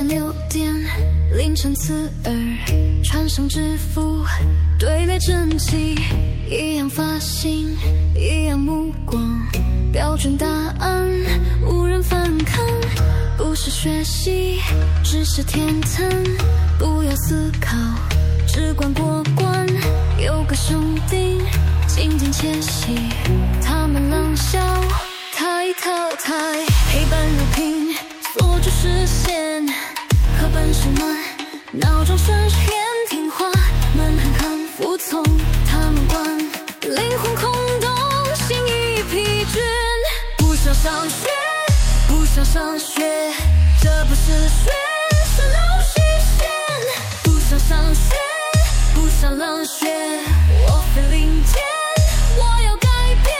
间6点，凌晨刺耳，穿上制服，队列整齐，一样发型，一样目光，标准答案无人反抗。不是学习，只是天层，不要思考，只管过关。有个兄弟紧紧窃喜，他们冷笑太淘汰，黑板如屏，锁住视线，课本是暖，闹钟顺时间听话，门狠狠服从，他们惯，灵魂空洞，心已疲倦。不想上学，不想上学，这不是学，是流水线。不想上学，不想冷血，我非零件，我要改变。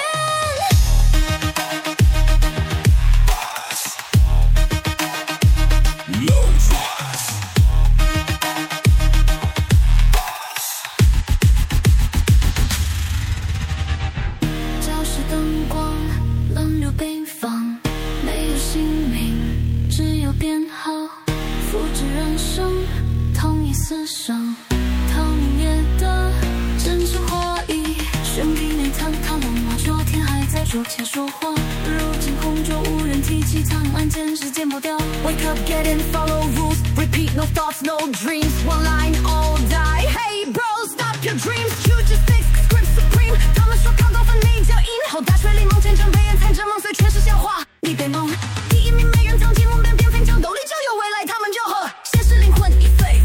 教室灯光冷如冰房，没有姓名，只有编号，复制人生，同一思想，讨厌夜的真挚话意，兄弟面谈讨论吗？昨天还在桌前说话，如今空中无人提起，档案简直剪不掉。 Wake up, get in, follow rules, repeat, no thoughts, no dreams, one line, all die. Hey bro, stop your dreams, you just think script supreme. 他们说抗高分你叫赢，后大水里梦见正被人踩着梦碎全是笑话。你被蒙，第一名没人讲进梦变变飞，讲斗里就有未来，他们就和现实灵魂已废。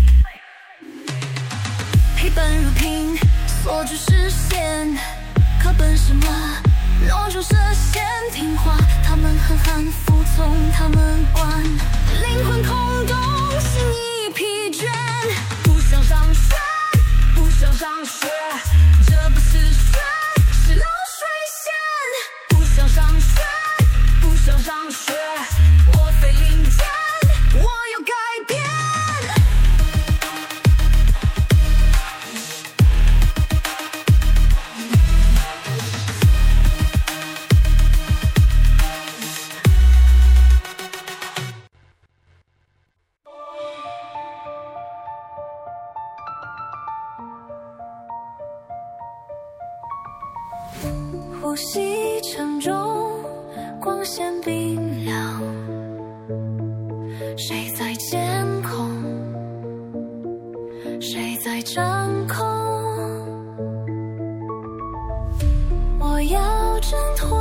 黑板如屏，锁住视线，课本是吗？弄出射线听话，他们狠狠服从，他们惯，灵魂空洞，心已疲倦。 不想上学，不想上学，这不是学，是流水线。不想上学，不想上学，我非零件，我要改变。 呼吸沉重，光线冰凉，谁在监控？谁在掌控？我要挣脱